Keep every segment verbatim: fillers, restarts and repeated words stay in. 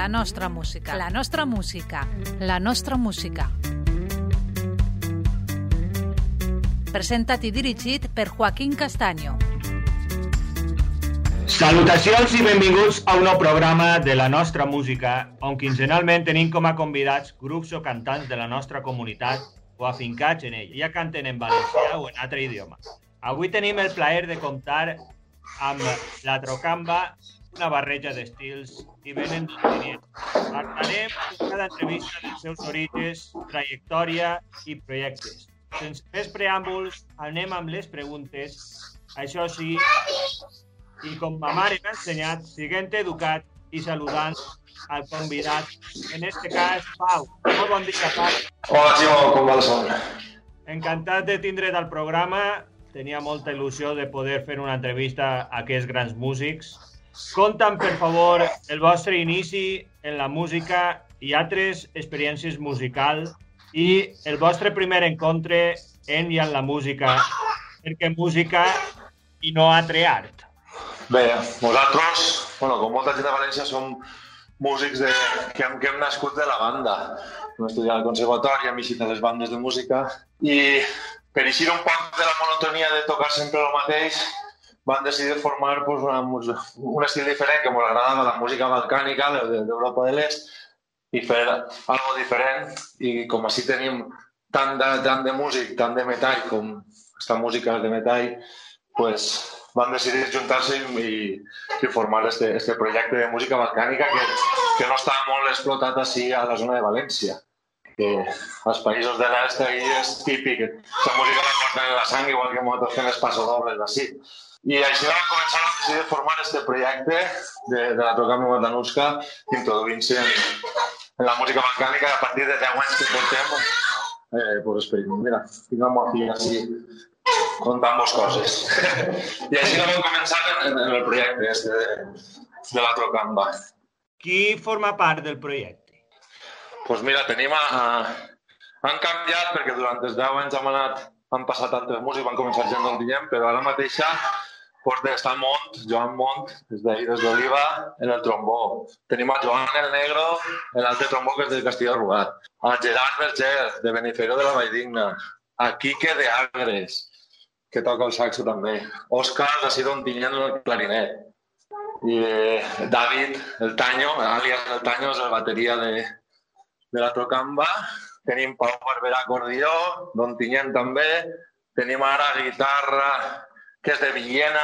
La nostra música. La nostra música. La nostra música. Presentat i dirigit per Joaquín Castaño. Salutacions i benvinguts a un nou programa de La nostra música, on quinzenalment tenim com a convidats grups o cantants de la nostra comunitat o afincats en ell, ja canten en valencià o en altre idioma. Avui tenim el plaer de comptar amb la Trocamba, una barreja d'estils i venen d'Ontinyent. Parlarem en cada entrevista dels seus orígens, trajectòria i projectes. Sense més preàmbuls, anem amb les preguntes. Això sí, i com ma mare m'ha ensenyat, siguent educat i saludant al convidat, en este cas, Pau. Molt bon dia, Pau. Hola, Ximo, com va el son? Encantat de tindre't al programa. Tenia molta il·lusió de poder fer una entrevista a aquests grans músics. Conta'm, per favor, el vostre inici en la música i altres experiències musicals i el vostre primer encontre en i en la música, perquè música i no altre art. Bé, nosaltres, bueno, com molta gent de València, som músics de, que, hem, que hem nascut de la banda. Hem estudiat al conservatori, hem eixit a les bandes de música i per eixir un poc de la monotonia de tocar sempre el mateix, van decidir formar pues, una, un estil diferent que ens agradava, la música balcànica d'Europa de l'Est, i fer algo diferent. I com així tenim tant de, tant de músic, tant de metall com aquesta música de metall, pues, van decidir juntar-se i, i formar este, este projecte de música balcànica que, que no està molt explotat així a la zona de València. Que als països de l'est ahí és típic, la música la porten en la sang, igual que nosaltres fem els passodobles d'ací. I així vam començar a decidir formar este projecte de, de la Trocamba Matanuska, introduint-se en, en la música balcànica, i a partir de deu anys que portem, eh, pues esperim, mira, tinguem aquí així, contant-vos coses. I així vam començar en, en el projecte este de, de la Trocamba. Qui forma part del projecte? Doncs pues mira, tenim a, a... Han canviat perquè durant els deu anys han anat, han passat altres músics, van començar gent d'Ontinyent, però ara mateixa pues, està Mont, Joan Mont, des d'ahir, des d'Oliva, en el trombó. Tenim a Joan el Negro, l'altre trombó que és del Castelló Rugat. A Gerard Berger, de Benifairó de la Valldigna. A Quique de Agres, que toca el saxo també. Òscar, d'ací d'Ontinyent, el clarinet. I eh, David, el Taño, alias el Taño, és la bateria de... de la Trocamba. Tenim Pau Barberà acordió, d'Ontinyent també. Tenim ara guitarra, que és de Villena,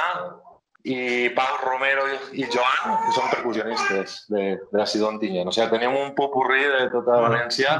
i Pau Romero i Joan, que són percussionistes de, de la ciutat d'Ontinyent. O sigui, tenim un popurrí de tota València.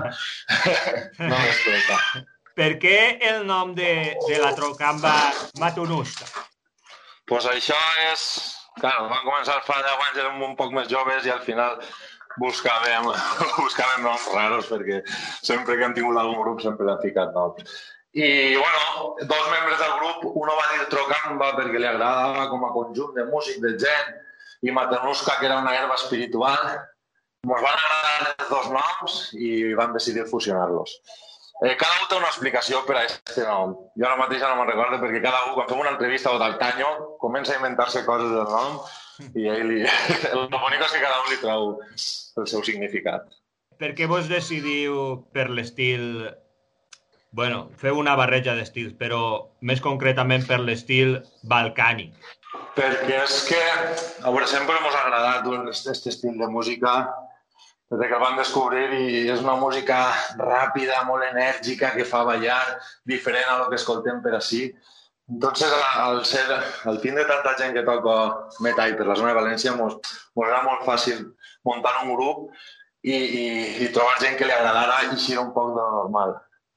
No més tota. Per què el nom de, de la Trocamba Matanuska? Pues això és... Claro, van començar fa deu anys, érem un poc més joves i al final buscàvem, buscàvem noms raros perquè sempre que hem tingut algun grup sempre l'hem ficat noms. I, bueno, dos membres del grup, uno va dir Trocamba perquè li agradava com a conjunt de músic, de gent, i Matanuska, que era una herba espiritual. Ens van agradar els dos noms i vam decidir fusionar-los. Eh, cada un té una explicació per a aquest nom. Jo ara mateix no me'n recordo perquè cada un, quan fem una entrevista o del Taño, comença a inventar-se coses del nom i ell li... el bonic és que cada un li trau el seu significat. Per què vos decidiu per l'estil... Bueno, feu una barreja d'estils, però més concretament per l'estil balcànic? Perquè és que, a veure, sempre ens ha agradat aquest estil de música des que el vam descobrir i és una música ràpida, molt enèrgica, que fa ballar, diferent a lo que escoltem per ací. Entonces, al, ser, al tindre tanta gent que toca metall per la zona de València, ens era molt fàcil muntar un grup i, i, i trobar gent que li agradara eixir un poc de normal.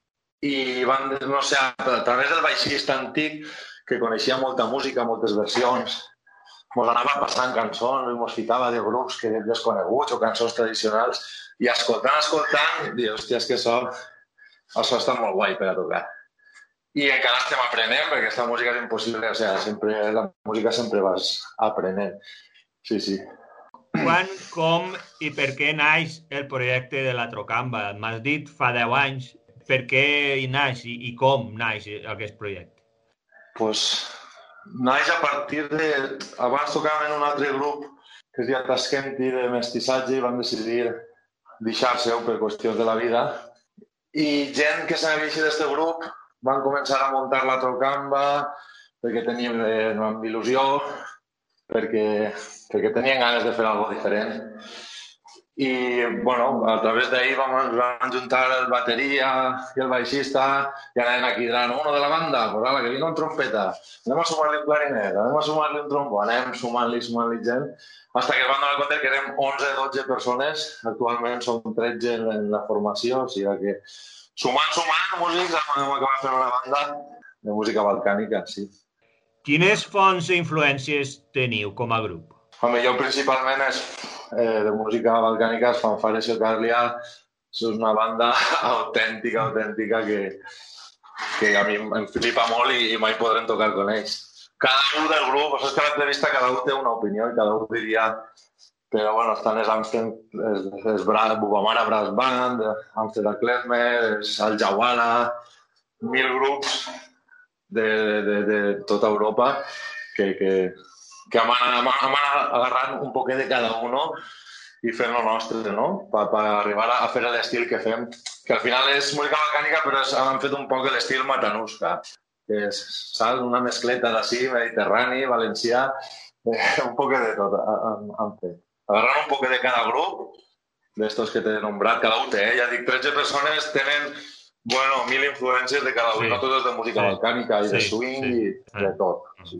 I van, no sé, a través del baixista antic, que coneixia molta música, moltes versions, ens anava passant cançons i ens fitava de grups que desconeguts o cançons tradicionals i escoltant, escoltant, i hòstia, és que això, això està molt guai per a tocar. I encara estem aprenent, perquè aquesta música és impossible, o sigui, sempre, la música sempre vas aprenent. Sí, sí. Quan, com i per què naix el projecte de la Trocamba? M'has dit fa deu anys. Per què hi naix i, i com naix aquest projecte? Doncs pues, naix a partir de... Abans tocàvem en un altre grup que es diu Tasquenti de mestissatge, i van decidir deixar-se-ho per qüestions de la vida. I gent que s'anava així d'aquest grup van començar a muntar la trocamba perquè teníem eh, amb il·lusió, perquè, perquè tenien ganes de fer alguna cosa diferent. I, bueno, a través d'ahir vam, vam juntar el bateria i el baixista i anaven aquí dient, uno de la banda, pues ala, que vingui un trompeta, anem a sumar-li un clarinet, anem a sumar-li un trombó, anem sumant-li, sumant-li gent, fins que es van donar compte que érem onze o dotze persones, actualment som tretze en la formació, o sigui que sumant, sumant músics hem acabat fent una banda de música balcànica, sí. Quines fonts i influències teniu com a grup? Home, jo principalment és eh, de música balcànica, és Fanfares Iocarlia, és una banda autèntica, autèntica, que, que a mi em flipa molt i, i mai podrem tocar amb ells. Cada un del grup, això és que a l'entrevista cada un té una opinió i cada un diria, però bueno, estan els Amsterdam, és, és Bubamara Brass Band, Amsterdam Klezmer, és Al Jawala, mil grups de, de, de tota Europa que, que, que hem anat agarrant un poquet de cada uno i fent lo nostre, no? Per, per arribar a fer l'estil que fem, que al final és música balcànica, però és, hem fet un poc l'estil matanuska, que és, saps, una mescleta d'ací, mediterrani, valencià, eh, un poquet de tot hem, hem fet. Agarrant un poquet de cada grup, d'estos que t'he nombrat, cada un té, eh? Ja dic, tretze persones tenen, bueno, mil influències de cada un, sí. No totes de música sí. balcànica i sí. de swing sí. i de tot. Sí.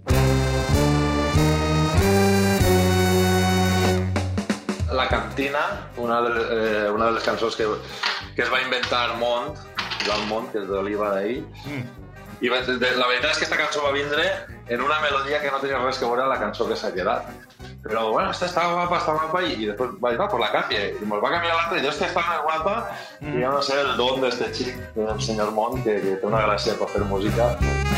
La Cantina, una de, eh, una de les cançons que, que es va inventar Mont, Joan Mont, que és d'Oliva d'ahir. Mm. I la veritat és que aquesta cançó va vindre en una melodia que no tenia res que veure amb la cançó que s'ha quedat. Però, bueno, esta està guapa, està guapa, i després va dir, va, pues la canvia. I me'l va canviar l'altra, i jo, esta està més guapa, mm. i jo no sé el don d'este xic, del senyor Mont, que, que té una gràcia per fer música.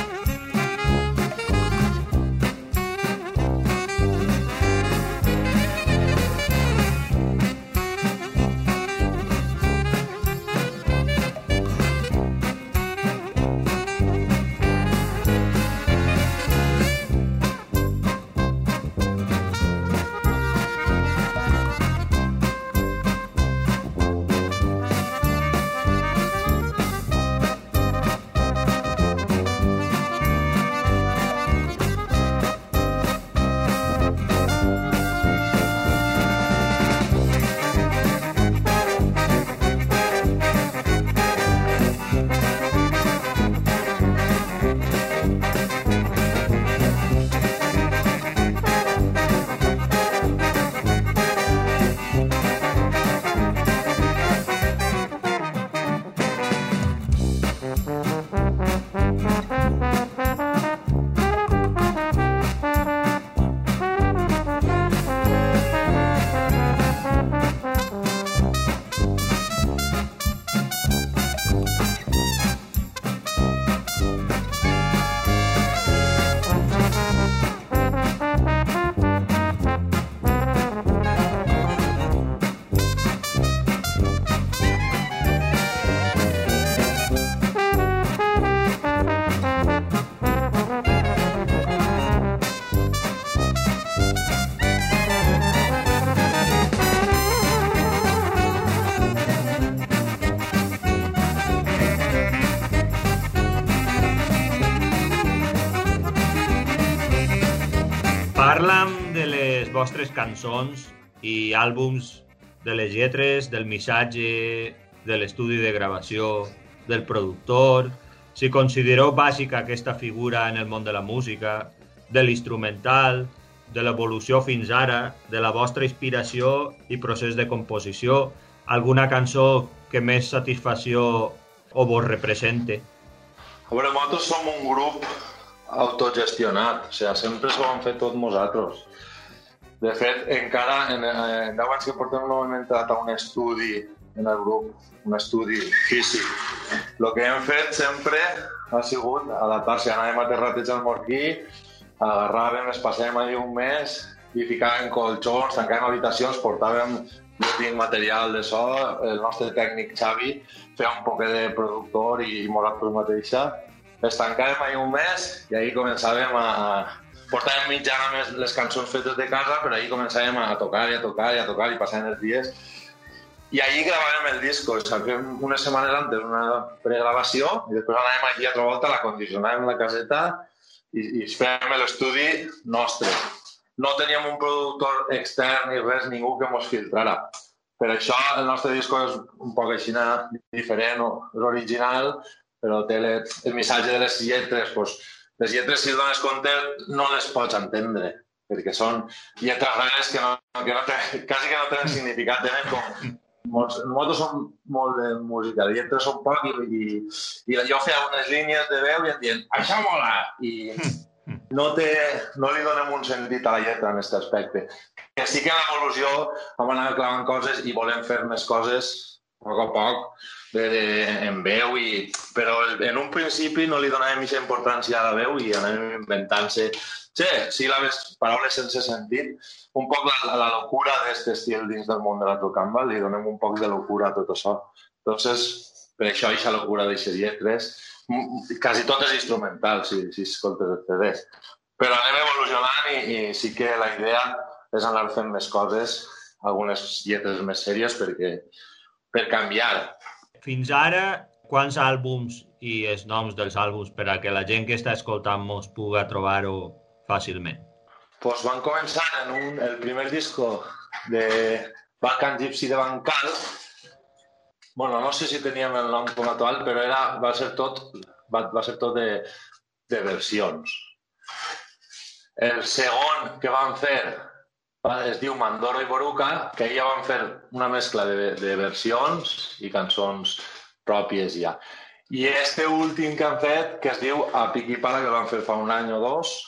Parla'm de les vostres cançons i àlbums, de les lletres, del missatge, de l'estudi de gravació, del productor, si considereu bàsica aquesta figura en el món de la música, de l'instrumental, de l'evolució fins ara, de la vostra inspiració i procés de composició, alguna cançó que més satisfacció o vos represente? A veure, nosaltres som un grup autogestionat, o sigui, sempre s'ho hem fet tot nosaltres. De fet, encara en, en deu anys que portem no hem entrat a un estudi en el grup, un estudi físic. El que hem fet sempre ha sigut adaptar-se. Anàvem a Terrateig al Morquí, agarràvem, es passàvem allà un mes i ficàvem colxons, tancàvem habitacions, portàvem, jo tinc material de so, el nostre tècnic Xavi feia un poc de productor i nosaltres mateixa. Es tancàvem allà un mes i ahir començàvem a, portàvem mitjana més les cançons fetes de casa, però ahir començàvem a tocar i a tocar i a tocar i passàvem els dies. I ahir gravàvem el disco, o sigui, fem unes setmanes antes una pregravació i després anàvem aquí altra volta, la condicionàvem la caseta i, i fèiem l'estudi nostre. No teníem un productor extern ni res, ningú que mos filtrara. Per això el nostre disco és un poc així diferent, és original, però té el missatge de les lletres. Doncs, les lletres, si et dones compte, no les pots entendre, perquè són lletres rares que, no, que no tenen, quasi que no tenen significat. Tenen com... Nosaltres som molt de música, de lletres són poc, i, i, i jo feia unes línies de veu i em diuen això mola! I no, té, no li donem un sentit a la lletra en aquest aspecte. Que sí que en l'evolució vam anar clavant coses i volem fer més coses a poc a poc de, de, en veu, i, però en un principi no li donàvem aquesta importància a la veu i anàvem inventant-se sí, síl·labes, paraules sense sentit, un poc la, la locura d'aquest estil dins del món de la trocamba, li donem un poc de locura a tot això. Entonces, per això aquesta locura d'aixes lletres, quasi tot és instrumental, si, si escoltes els C Ds. Però anem evolucionant i, i sí que la idea és anar fent més coses, algunes lletres més sèries, perquè, per canviar. Fins ara, quants àlbums i els noms dels àlbums per a que la gent que està escoltant-nos pugui trobar-ho fàcilment? Pues van començar en un, el primer disco de Balkan Gypsy de Bancal. Bueno, no sé si teníem el nom com actual, però era, va ser tot, va, va ser tot de, de versions. El segon que vam fer es diu Mandorro i Boruca, que ja vam fer una mescla de, de versions i cançons pròpies ja. I este últim que han fet, que es diu A Pic i Pala, que vam fer fa un any o dos,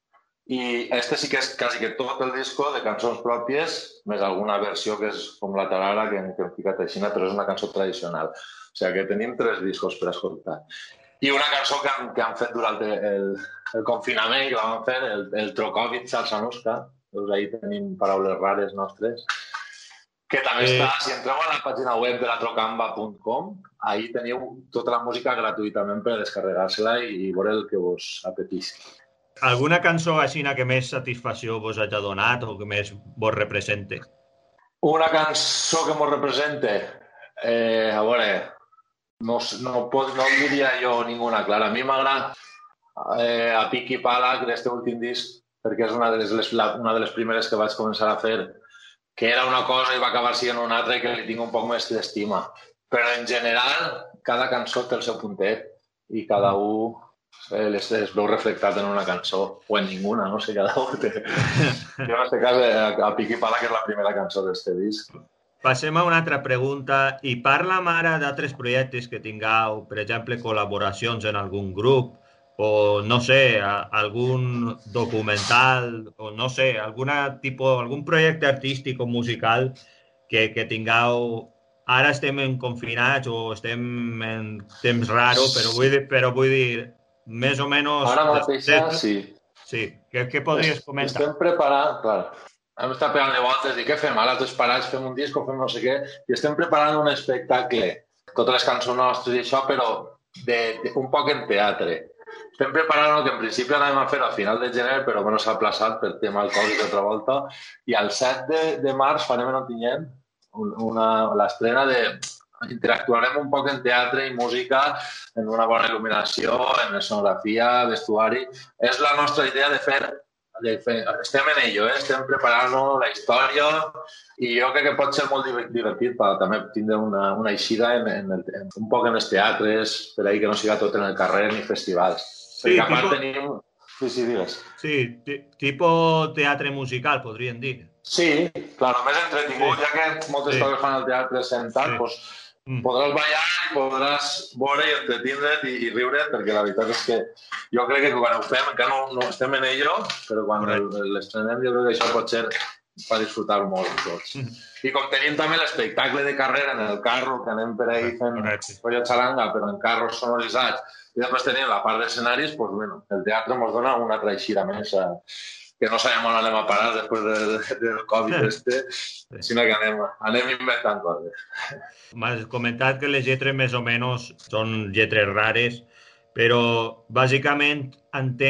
i este sí que és quasi que tot el disco de cançons pròpies, més alguna versió que és com la tarara, que, que hem ficat així, però és una cançó tradicional. O sigui que tenim tres discos per escoltar. I una cançó que han, que han fet durant el, el confinament, que vam fer, el, el Trokovic Salsanuska. Doncs ahí tenim paraules rares nostres. Que també eh... està, si entreu a la pàgina web de la trocamba punt com, ahí teniu tota la música gratuïtament per descarregar-se-la i veure el que vos apetisca. Alguna cançó així que més satisfacció vos hagi donat o que més vos represente? Una cançó que mos represente? Eh, a veure, no, no, pot, no diria jo ninguna clara. A mi m'agrada eh, A Pic i Pala, d'aquest últim disc, perquè és una de, les, una de les primeres que vaig començar a fer, que era una cosa i va acabar sent una altra i que li tinc un poc més d'estima. Però en general, cada cançó té el seu puntet i cada un es, es veu reflectat en una cançó, o en ninguna, no sé, cada un té. Jo en aquest cas, A Pic i Pala, que és la primera cançó d'aquest disc. Passem a una altra pregunta, i parla'm ara d'altres projectes que tingueu, per exemple, col·laboracions en algun grup, o no sé, algun documental, o no sé, alguna tipus, algun projecte artístic o musical que, que tingueu. Ara estem en confinats o estem en temps raro, però vull dir, però vull dir més o menys... Ara mateixa, sí. Sí, què, què podries comentar? Estem preparant, clar, hem estat pegant de voltes, i què fem? Ara tots parats, fem un disc o fem no sé què, i estem preparant un espectacle, totes les cançons nostres i això, però de, de, un poc en teatre. Estem preparant el que en principi anàvem a fer a final de gener, però bueno, s'ha aplaçat per tema del Covid altra volta, i el set de, de març farem en Ontinyent l'estrena de... Interactuarem un poc en teatre i música, en una bona il·luminació, en escenografia, vestuari. És la nostra idea de fer... De fer estem en ello, eh? Estem preparant la història i jo crec que pot ser molt divertit per també tindre una, una eixida en, en el, en, un poc en els teatres, per ahí que no siga tot en el carrer ni festivals. Sí, perquè a part tipo... tenim... Sí, sí, digues. Sí, tipus teatre musical, podríem dir. Sí, clar, més entretingut, sí. Ja que moltes sí. coses fan al teatre sentat, sí. doncs mm. podràs ballar, podràs veure i entretindre't i, i riure't, perquè la veritat és que jo crec que quan ho fem, encara no, no estem en ello, però quan l'estrenem jo crec que això pot ser per disfrutar molt tots. Mm. I com tenim també l'espectacle de carrera en el carro, que anem per ahí fent pollo xalanga, però en carros sonoritzats, i després tenim la part d'escenaris, doncs, bueno, el teatre ens dona una altra eixida més, a, que no sabem on anem a parar després de, de, del Covid este, sinó que anem, anem inventant coses. M'has comentat que les lletres més o menys són lletres rares, però bàsicament entenc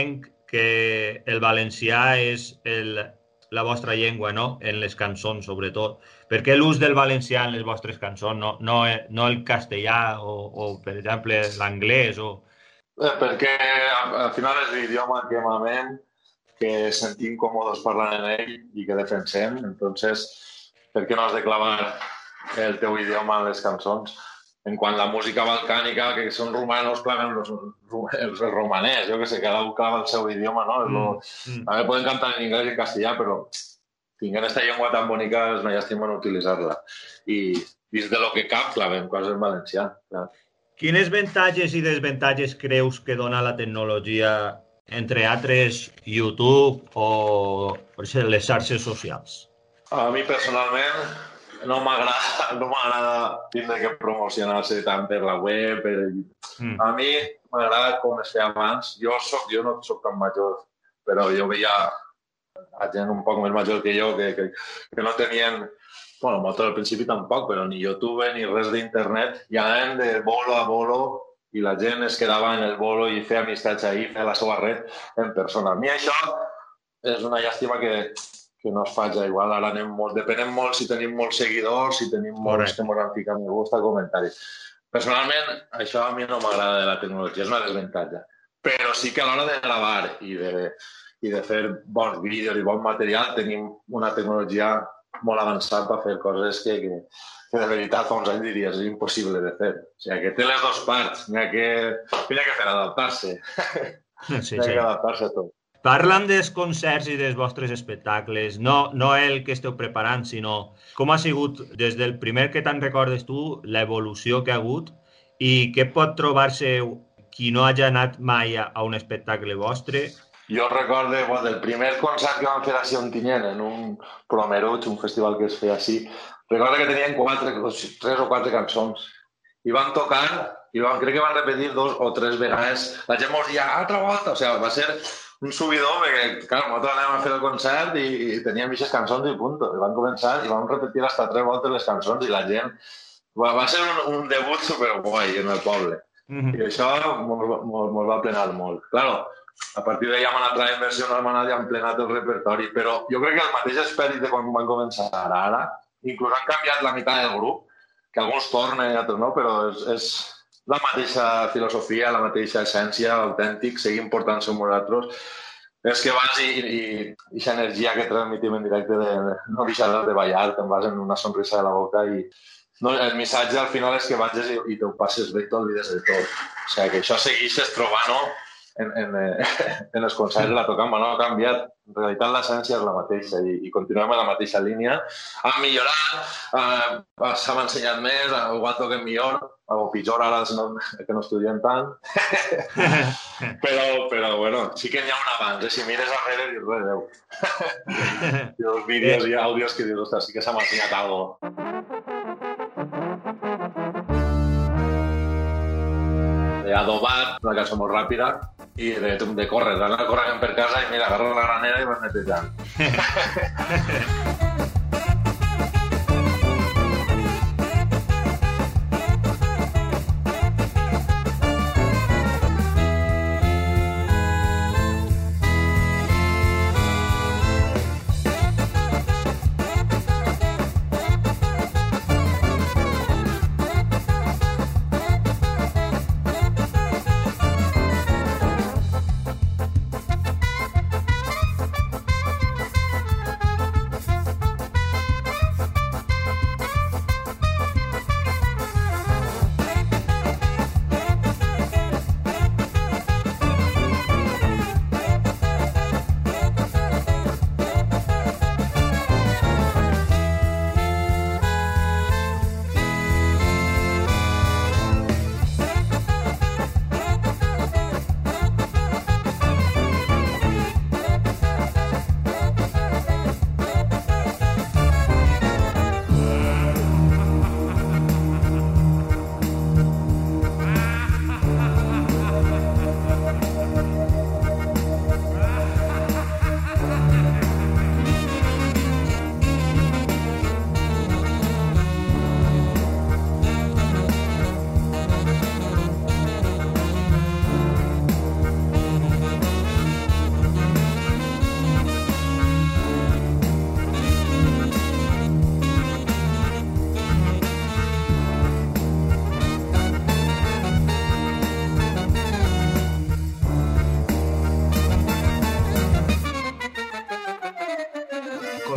que el valencià és el, la vostra llengua, no? En les cançons, sobretot. Per què l'ús del valencià en les vostres cançons, no, no, no el castellà o, o per exemple, l'anglès? O... Eh, perquè al final és l'idioma que amem, que sentim còmodes parlant en ell i que defensem. Entonces, per què no has de clavar el teu idioma en les cançons? En quant a la música balcànica, que són romanos, claven els, els romanès, jo que sé, cada un clava el seu idioma, no? Mm, lo... mm. A veure, poden cantar en anglès i en castellà, però tinguent aquesta llengua tan bonica és una llàstima no utilitzar-la. I dins de lo que cap, clavem coses en valencià. Clar. Quines avantatges i desavantatges creus que dona la tecnologia, entre altres YouTube o les xarxes socials? A mi, personalment, no m'agrada no m'agrada tindre que promocionar-se tant per la web. Per... Mm. A mi m'agrada com es feia abans. Jo, soc, jo no soc tan major, però jo veia a gent un poc més major que jo que, que, que no tenien... Bueno, nosaltres al principi tampoc, però ni YouTube ni res d'internet. I anaven de bolo a bolo i la gent es quedava en el bolo i feia amistats ahí, feia la seva red en persona. A mi això és una llàstima que... que no es faci igual, ara anem molt, depenem molt si tenim molts seguidors, si tenim molts que ens han ficat me gusta, comentaris. Personalment, això a mi no m'agrada de la tecnologia, és una desavantatge. Però sí que a l'hora de gravar i de, i de fer bons vídeos i bon material tenim una tecnologia molt avançada per fer coses que, que, que de veritat fa uns anys diries és impossible de fer. O sigui, que té les dues parts, n'hi ha que, n'hi ha que fer adaptar-se. Sí, sí. N'hi ha que adaptar-se a tot. Parlant dels concerts i dels vostres espectacles, no, no el que esteu preparant, sinó com ha sigut des del primer que te'n recordes tu, l'evolució que ha hagut i què pot trobar-se qui no hagi anat mai a un espectacle vostre? Jo recordo bueno, del primer concert que vam fer així a Ontinyent, en un Promeruig, un festival que es feia així, recordo que tenien quatre, tres o quatre cançons i van tocar i van, crec que van repetir dos o tres vegades. La gent mos deia, altra volta, o sigui, va ser un subidor, perquè, clar, nosaltres anàvem a fer el concert i, i teníem aquestes cançons i punt. I van començar i vam repetir hasta tres voltes les cançons i la gent... Va, va ser un, un debut superguai en el poble. Mm-hmm. I això ens va plenar molt. Claro, a partir d'allà hem anat traient versions, hem anat i hem plenat el repertori, però jo crec que el mateix esperit de quan van començar ara, inclús han canviat la meitat del grup, que alguns tornen i altres no, però és... és la mateixa filosofia, la mateixa essència, autèntic, seguim portant-se amb nosaltres. És que vas i, i, i aquesta energia que transmitim en directe de, de no deixar de ballar, te'n vas amb una sonrisa de la boca i no, el missatge al final és que vagis i, i te ho passes bé i t'olvides de tot. O sigui, que això segueixes trobant no? en, en, en els concerts la tocamba, no ha canviat. En realitat l'essència és la mateixa i, i continuem en la mateixa línia. Han millorat, eh, s'ha ensenyat més, igual toquem millor, o pitjor ara no, que no estudiem tant. però, però, bueno, sí que n'hi ha un abans. Eh? Si mires darrere, dius, res, Déu. I els vídeos i àudios que dius, ostres, sí que s'ha ensenyat alguna cosa. De Adobat, una cançó molt ràpida, i de, de córrer, d'anar corrent per casa i mira, agarrar la granera i vas netejant.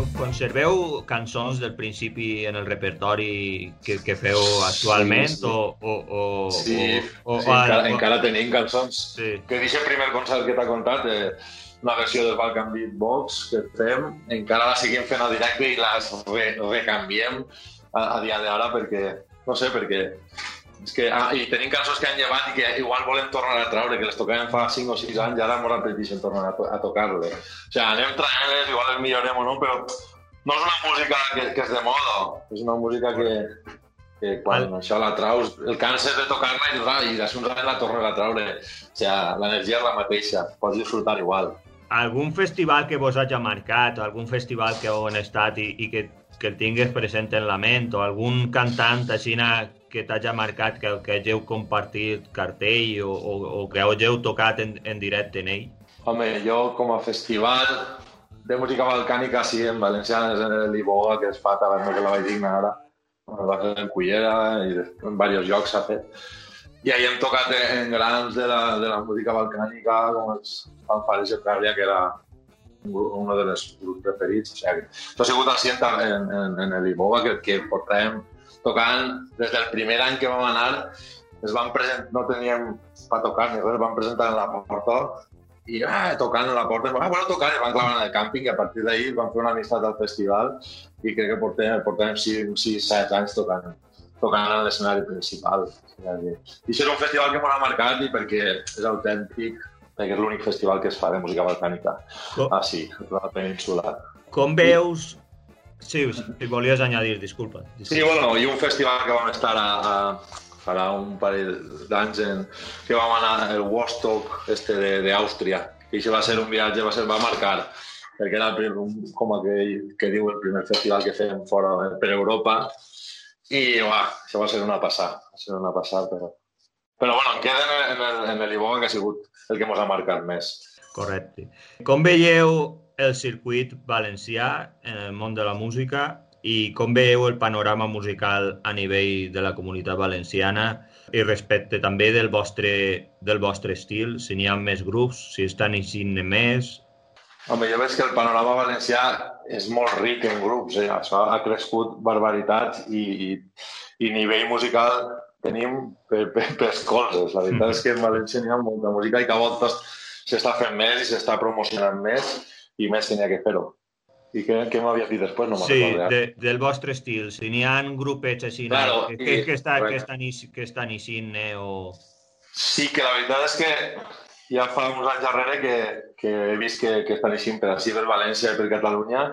conserveu cançons del principi en el repertori que, que feu actualment? Sí, sí. O, o, o, sí, o, o, sí o, encara, o, encara tenim cançons. Sí. Que d'aquest primer concert que t'ha contat, eh, una versió del Balkan Beatbox que fem, encara la seguim fent a directe i les re, recanviem a, a dia d'ara perquè, no sé, perquè és que, ah, i tenim cançons que han llevat i que igual volem tornar a traure, que les tocàvem fa cinc o sis anys i ara ens apeteixen tornar a, to a tocar-les. O sigui, anem traient-les, igual les millorem o no, però no és una música que, que és de moda, és una música que, que quan Al... això la traus, el canses de tocar-la i, i després uns anys la tornes a traure. O sigui, l'energia és la mateixa, pots disfrutar igual. Algun festival que vos hagi marcat, o algun festival que heu estat i, i que, que el tingues present en la ment, o algun cantant així que t'hagi marcat, que, que hàgiu compartit cartell o, o, o que hàgiu tocat en, en directe en ell? Home, jo com a festival de música balcànica, sí, en València, és en l'Iboga, que es fa a Taverna que la vaig digna ara. Va fer en Cullera i en diversos llocs s'ha fet. I ahir hem tocat en grans de la, de la música balcànica, com els Fanfares de Càbria, que era un dels grups preferits. O sigui, això ha sigut així en, en, en l'Iboga, que, que portàvem tocant des del primer any que vam anar. Es van presentar, no teníem per tocar ni res, van presentar en la porta i ah, tocant en la porta, ah, bueno, tocar, i van clavar en el càmping i a partir d'ahir van fer una amistat al festival i crec que portem, portem sis set anys tocant, tocant en l'escenari principal. I això és un festival que m'ha marcat i perquè és autèntic, perquè és l'únic festival que es fa de música balcànica. Com? Ah, sí, a la península. Com veus... Sí, si volies añadir, disculpa. disculpa. Sí, bueno, i un festival que vam estar a... a farà un parell d'anys en que vam anar al Woodstock este d'Àustria, i això va ser un viatge, va, ser, va marcar, perquè era el, com aquell que diu el primer festival que fèiem fora per Europa, i uah, això va ser una passada, va ser una passada, però... Però bueno, em queda en l'Iboga, que ha sigut el que ens ha marcat més. Correcte. Com veieu el circuit valencià en el món de la música i com veieu el panorama musical a nivell de la comunitat valenciana i respecte també del vostre, del vostre estil, si n'hi ha més grups, si estan eixint més? Home, jo veig que el panorama valencià és molt ric en grups, eh? Això ha crescut barbaritats i, i, i nivell musical tenim per, per, per colzes. La veritat és que en València n'hi ha molta música i que a voltes s'està fent més i s'està promocionant més i més tenia que fer-ho. I què, què m'havies dit després? No sí, de, del vostre estil. Si n'hi ha grupets així claro, que, que, que, està, que, estan, que estan eixint, eh, o... Sí, que la veritat és que ja fa uns anys darrere que, que he vist que, que estan eixint per així per València i per Catalunya,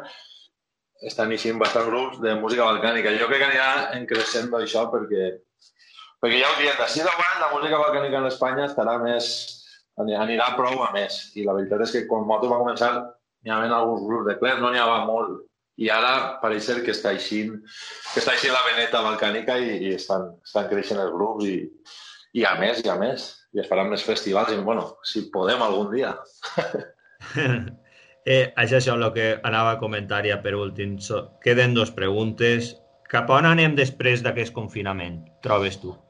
estan eixint bastants grups de música balcànica. Jo crec que anirà en creixent això perquè, perquè ja ho diem, d'ací davant la música balcànica en Espanya estarà més, anirà prou a més. I la veritat és que quan nosaltres va començar n'hi havia alguns grups de clers, no n'hi havia molt. I ara pareix ser que està eixint, que està eixint la veneta balcànica i, i estan, estan creixent els grups i, i a més, i a més. I es faran més festivals i, bueno, si podem algun dia. eh, això és el que anava a comentar ja per últim. So, queden dos preguntes. Cap on anem després d'aquest confinament, trobes tu?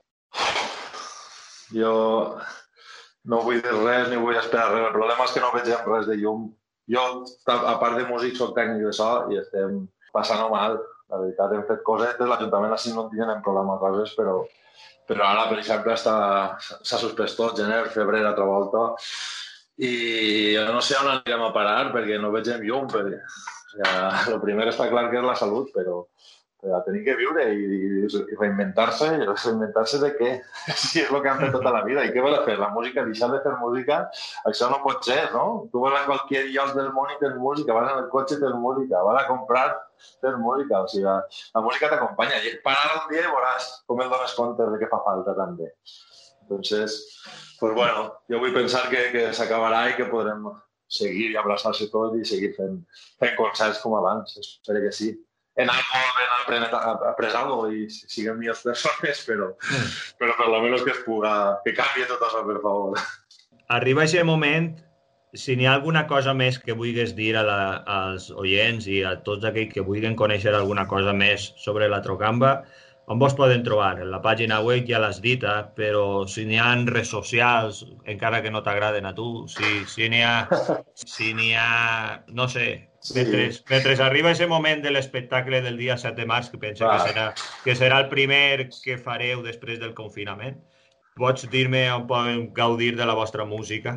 Jo no vull dir res ni vull esperar res. El problema és que no vegem res de llum. Jo, a part de músic, soc tècnic de so i estem passant-ho mal. La veritat, hem fet coses, l'Ajuntament així no tenen programa coses, però, però ara, per exemple, s'ha suspès tot, gener, febrer, altra volta, i jo no sé on anirem a parar perquè no vegem llum. Perquè, o sigui, el primer està clar que és la salut, però, però tenim que viure i, i reinventar-se. Reinventar-se de què? Si és el que han fet tota la vida. I què vol fer? La música, deixar de fer música, això no pot ser, no? Tu vas a qualsevol lloc del món i tens música, vas en el cotxe i tens música, vas a comprar, tens música. O sigui, la, la música t'acompanya. Parar un dia i veuràs com et dones compte de què fa falta també. Entonces, pues bueno, jo vull pensar que, que s'acabarà i que podrem seguir i abraçar-se tot i seguir fent, fent concerts com abans. Espero que sí. En algo ben après algo i siguem millors persones, però, però per lo menos que es puga, que canvie tot això, per favor. Arriba aquest moment, si n'hi ha alguna cosa més que vulguis dir a la, als oients i a tots aquells que vulguin conèixer alguna cosa més sobre la Trocamba, on vos poden trobar? En la pàgina web ja l'has dit, eh? Però si n'hi ha redes socials, encara que no t'agraden a tu, si, si n'hi ha, si n'hi ha, no sé, Sí. Mentre, mentre arriba aquest moment de l'espectacle del dia set de març, que penso que serà, que serà el primer que fareu després del confinament, pots dir-me on podem gaudir de la vostra música?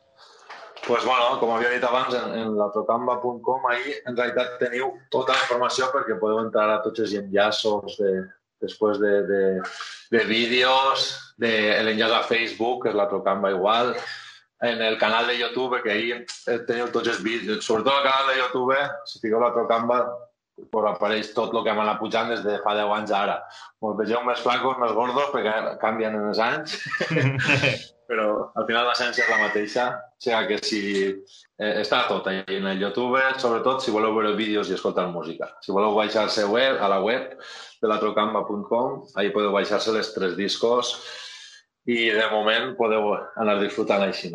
Pues bueno, com havia dit abans, en, en latrocamba punt com, ahí en realitat teniu tota la informació perquè podeu entrar a tots els enllaços de, després de, de, de vídeos, de l'enllaç a Facebook, que és Latrocamba igual, en el canal de YouTube, que ahí teniu tots els vídeos, sobretot el canal de YouTube, si fiqueu Latrocamba, pues apareix tot el que hem anat pujant des de fa deu anys a ara. Us vegeu més flacos, més gordos, perquè canvien en els anys, però al final l'essència és la mateixa. O sigui que si eh, està tot ahí en el YouTube, sobretot si voleu veure vídeos i escoltar música. Si voleu baixar-se web, a la web de latrocamba punt com, ahí podeu baixar-se les tres discos i de moment podeu anar disfrutant així.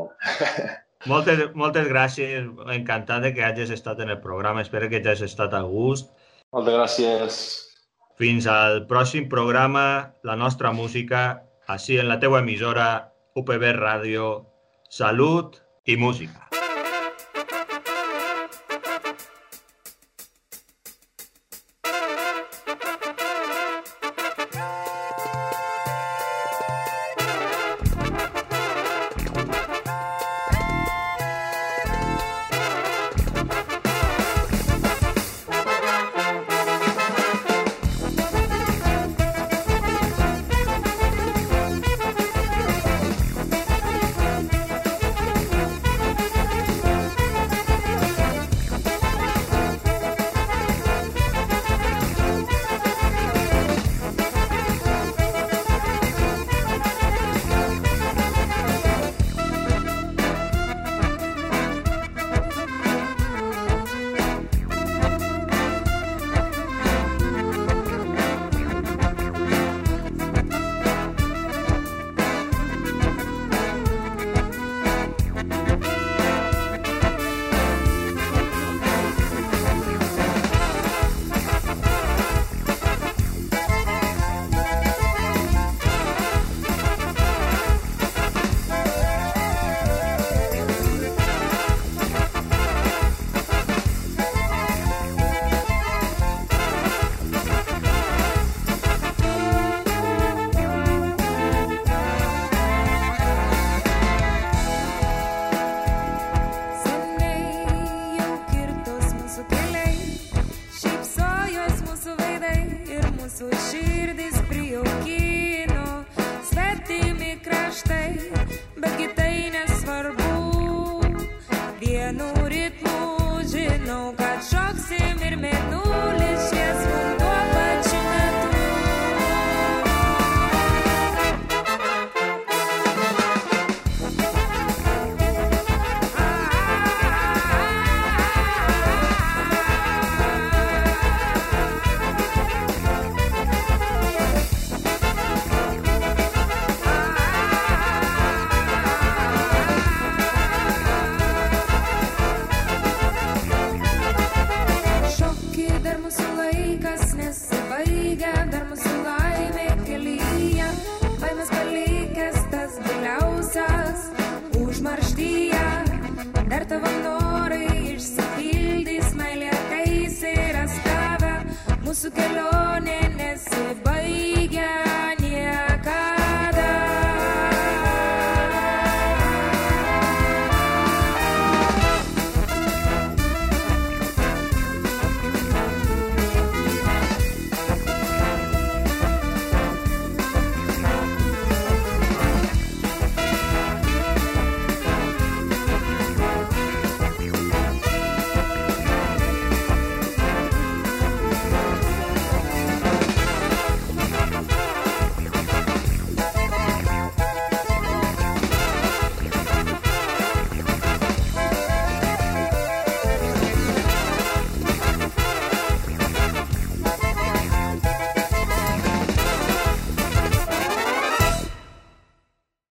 Moltes, moltes gràcies, encantat de que hagis estat en el programa, espero que hagis estat a gust. Moltes gràcies. Fins al pròxim programa, la nostra música, així en la teua emissora, U P B Ràdio, salut i música. Mūsų kelionė